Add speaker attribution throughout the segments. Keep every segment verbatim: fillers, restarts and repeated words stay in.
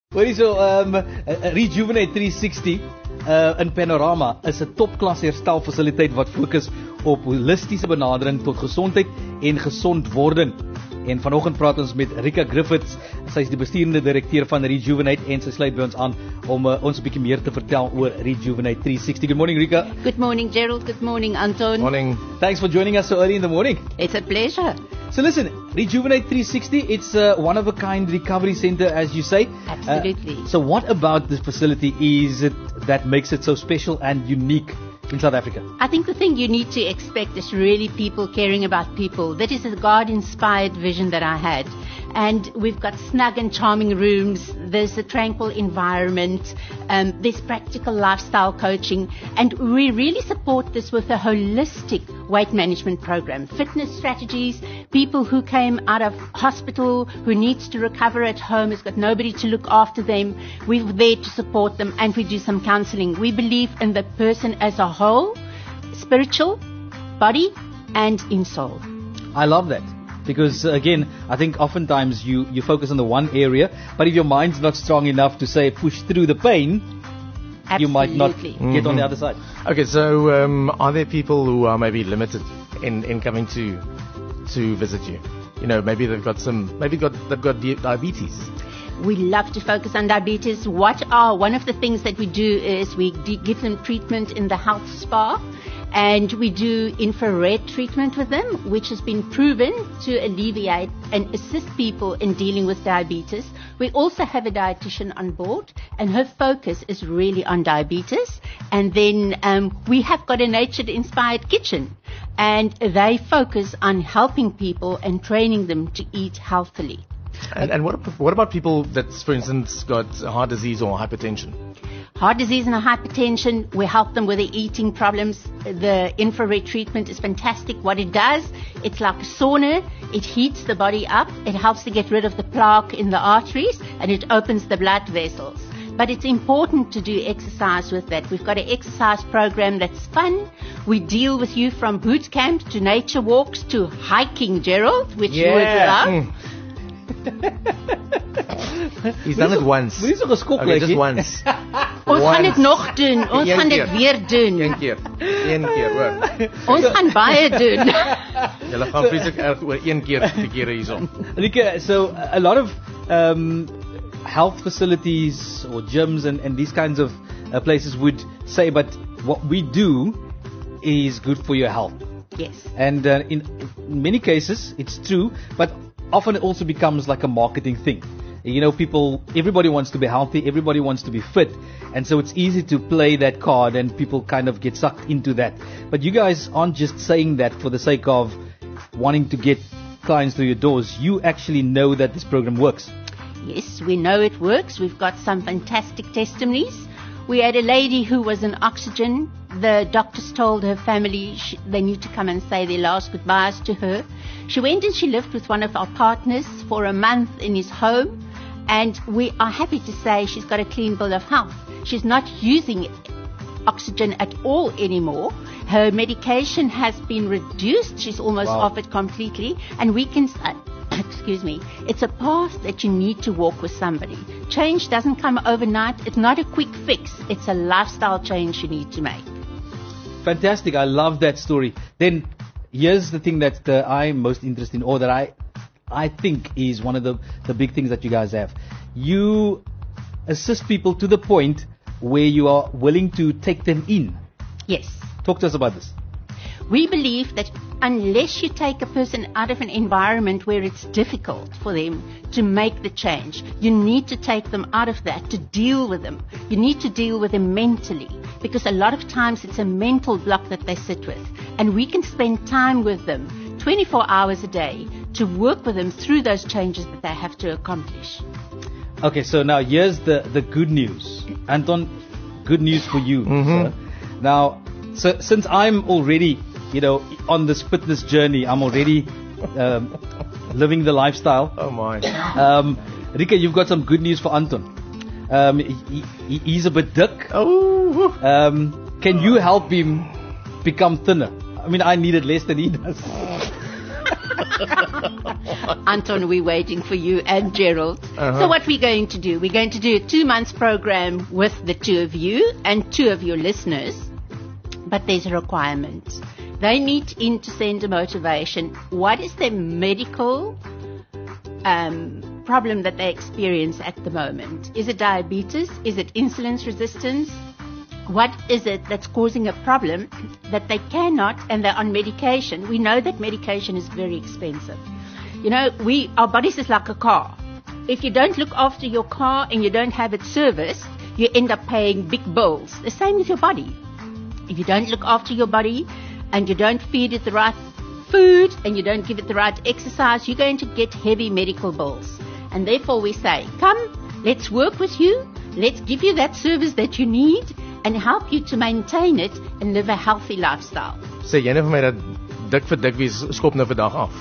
Speaker 1: Hoorie so, um, Rejuvenate three sixty uh, in Panorama is 'n topklas herstelfasiliteit wat fokus op holistiese benadering tot gesondheid en gesondwording. En vanoggend praat ons met Rika Griffiths. Sy is die besturende direkteur van Rejuvenate en sy sluit by ons aan om uh, ons 'n bietjie meer te vertel oor Rejuvenate three sixty. Good morning, Rika.
Speaker 2: Good morning, Gerald. Good morning, Anton.
Speaker 3: Morning.
Speaker 1: Thanks for joining us so early in the morning.
Speaker 2: It's a pleasure.
Speaker 1: So listen, Rejuvenate three sixty, it's a one-of-a-kind recovery center, as you say.
Speaker 2: Absolutely.
Speaker 1: Uh, so what about this facility is it that makes it so special and unique in South Africa?
Speaker 2: I think the thing you need to expect is really people caring about people. That is a God-inspired vision that I had. And we've got snug and charming rooms. There's a tranquil environment. Um, there's practical lifestyle coaching. And we really support this with a holistic weight management program. Fitness strategies, people who came out of hospital, who needs to recover at home, has got nobody to look after them. We're there to support them, and we do some counseling. We believe in the person as a whole, spiritual, body, and in soul.
Speaker 1: I love that. Because uh, again, I think oftentimes you, you focus on the one area, but if your mind's not strong enough to say push through the pain,
Speaker 2: Absolutely.
Speaker 1: you might not get mm-hmm. on the other side.
Speaker 3: Okay, so um, are there people who are maybe limited in, in coming to to visit you? You know, maybe they've got some, maybe got they've got diabetes.
Speaker 2: We love to focus on diabetes. What are one of the things that we do is we d- give them treatment in the health spa. And we do infrared treatment with them, which has been proven to alleviate and assist people in dealing with diabetes. We also have a dietitian on board, and her focus is really on diabetes. And then um, we have got a nature-inspired kitchen, and they focus on helping people and training them to eat healthily.
Speaker 3: And, and what, what about people that's, for instance, got heart disease or hypertension?
Speaker 2: Heart disease and hypertension, we help them with their eating problems. The infrared treatment is fantastic. What it does, it's like a sauna. It heats the body up. It helps to get rid of the plaque in the arteries, and it opens the blood vessels. But it's important to do exercise with that. We've got an exercise program that's fun. We deal with you from boot camp to nature walks to hiking, Gerald, which
Speaker 1: yeah.
Speaker 2: you would love.
Speaker 3: Mm. He's done it once.
Speaker 1: Okay,
Speaker 3: just once.
Speaker 2: Ons gaan dit nog doen. Ons gaan dit weer doen.
Speaker 3: Een keer. Een keer, hoor.
Speaker 2: Ons gaan baie doen.
Speaker 3: Julle gaan vreeslik erg oor een keer te kere hierson.
Speaker 1: Rika, so a lot of um, health facilities or gyms and, and these kinds of uh, places would say, but what we do is good for your health.
Speaker 2: Yes.
Speaker 1: And uh, in, in many cases, it's true, but often it also becomes like a marketing thing. You know, people, everybody wants to be healthy, everybody wants to be fit, and so it's easy to play that card and people kind of get sucked into that. But you guys aren't just saying that for the sake of wanting to get clients through your doors. You actually know that this program works.
Speaker 2: Yes, we know it works. We've got some fantastic testimonies. We had a lady who was on oxygen. The doctors told her family she, they need to come and say their last goodbyes to her. She went and she lived with one of our partners for a month in his home. And we are happy to say she's got a clean bill of health. She's not using oxygen at all anymore. Her medication has been reduced. She's almost
Speaker 1: wow.
Speaker 2: off it completely. And we can say, excuse me, it's a path that you need to walk with somebody. Change doesn't come overnight. It's not a quick fix. It's a lifestyle change you need to make.
Speaker 1: Fantastic. I love that story. Then here's the thing that uh, I'm most interested in, or that I I think is one of the, the big things that you guys have. You assist people to the point where you are willing to take them in.
Speaker 2: Yes.
Speaker 1: Talk to us about this.
Speaker 2: We believe that unless you take a person out of an environment where it's difficult for them to make the change, you need to take them out of that to deal with them. You need to deal with them mentally, because a lot of times it's a mental block that they sit with. And we can spend time with them twenty-four hours a day to work with them through those changes that they have to accomplish.
Speaker 1: Okay, so now here's the, the good news. Anton, good news for you.
Speaker 3: Mm-hmm.
Speaker 1: Sir. Now, so, since I'm already, you know, on this fitness journey, I'm already um, living the lifestyle.
Speaker 3: Oh my.
Speaker 1: Um, Rika, you've got some good news for Anton. Um, he, he, he's a bit thick.
Speaker 3: Oh.
Speaker 1: Um, can you help him become thinner? I mean, I need it less than he does.
Speaker 2: Anton, we're waiting for you and Gerald.
Speaker 3: Uh-huh.
Speaker 2: So what we're going to do, we're going to do a two months program with the two of you and two of your listeners. But there's a requirement. They need in to send a motivation. What is their medical um, problem that they experience at the moment? Is it diabetes? Is it insulin resistance? What is it that's causing a problem that they cannot, and they're on medication? We know that medication is very expensive. You know, we our bodies is like a car. If you don't look after your car and you don't have it serviced, you end up paying big bills. The same with your body. If you don't look after your body and you don't feed it the right food and you don't give it the right exercise, you're going to get heavy medical bills. And therefore we say, come, let's work with you. Let's give you that service that you need and help you to maintain it and live a healthy lifestyle.
Speaker 3: Sê jy net vir my dat dik vir dik wees skop nou vandag af.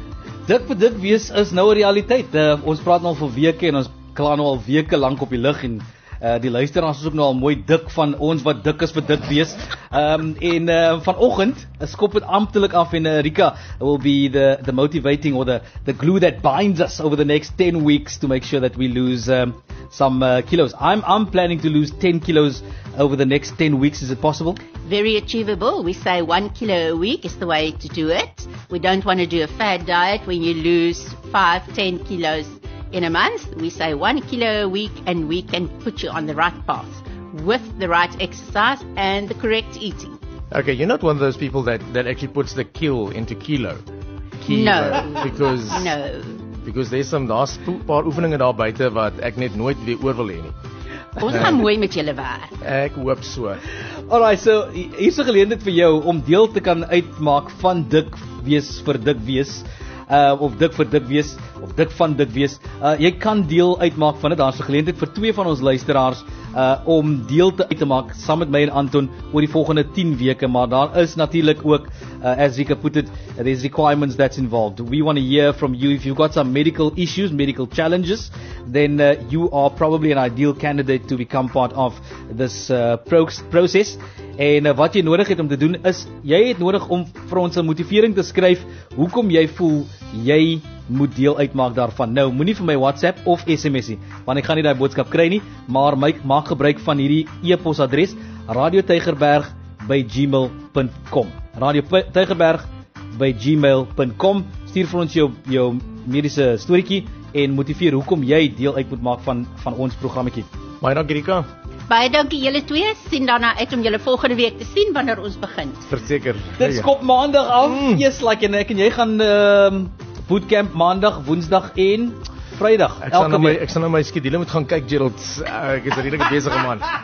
Speaker 1: Dik vir dik wees is nou 'n realiteit. Uh, ons praat nou al vir weke en ons kla nou al weke lank op die lug en Uh, die luisteraars is ook nou al mooi dik van ons wat dik is vir dik wees. Um, en uh, vanoggend skop dit amptelik af en uh, Rika will be the, the motivating or the, the glue that binds us over the next ten weeks to make sure that we lose um, some uh, kilos. I'm, I'm planning to lose ten kilos over the next ten weeks. Is it possible?
Speaker 2: Very achievable. We say one kilo a week is the way to do it. We don't want to do a fad diet when you lose five, ten kilos in a month. We say one kilo a week and we can put you on the right path with the right exercise and the correct eating.
Speaker 3: Okay, you're not one of those people that, that actually puts the kil into kilo. Kilo.
Speaker 2: No.
Speaker 3: Because,
Speaker 2: no.
Speaker 3: Because there's some, daar's 'n paar oefeninge daar buite wat ek net nooit weer oor wil hê nie.
Speaker 2: Ons gaan mooi met julle werk.
Speaker 3: Ek hoop so.
Speaker 1: Alright, so hier is 'n geleentheid vir jou om deel te kan uitmaak van dik wees vir dik wees. Uh, of dik vir dik wees, of dik van dik wees. Uh, jy kan deel uitmaak van dit. Daar's 'n geleentheid vir twee van ons luisteraars uh, om deel te uit te maak saam met my en Anton oor die volgende tien weke, maar daar is natuurlik ook uh, as Rika put it, there's requirements that's involved. We want to hear from you. If you've got some medical issues, medical challenges, then uh, you are probably an ideal candidate to become part of this uh, pro- process. En uh, wat jy nodig het om te doen is, jy het nodig om vir ons 'n motivering te skryf hoekom jy voel jy moet deel uitmaak daarvan. Nou, moenie vir my WhatsApp of S M S nie, want ek gaan nie daai boodskap kry nie, maar my, maak gebruik van hierdie e-posadres radio tygerberg by gmail dot com. radio tygerberg by gmail dot com. Stuur vir ons jou jou mediese storieetjie en motiveer hoekom jy deel uit moet maak van van ons programmetjie.
Speaker 3: Baie dankie Rika.
Speaker 2: Baie dankie julle twee. Sien daarna uit om julle volgende week te sien wanneer ons begin.
Speaker 3: Verseker.
Speaker 1: Dit skop maandag af.
Speaker 3: Mm.
Speaker 1: Yes, like en ek en jy gaan ehm uh, bootcamp maandag, woensdag en Vrydag.
Speaker 3: Ek sal nou my ek sal nou my skedule moet gaan kyk Gerald. Uh, ek is 'n redelike besige man.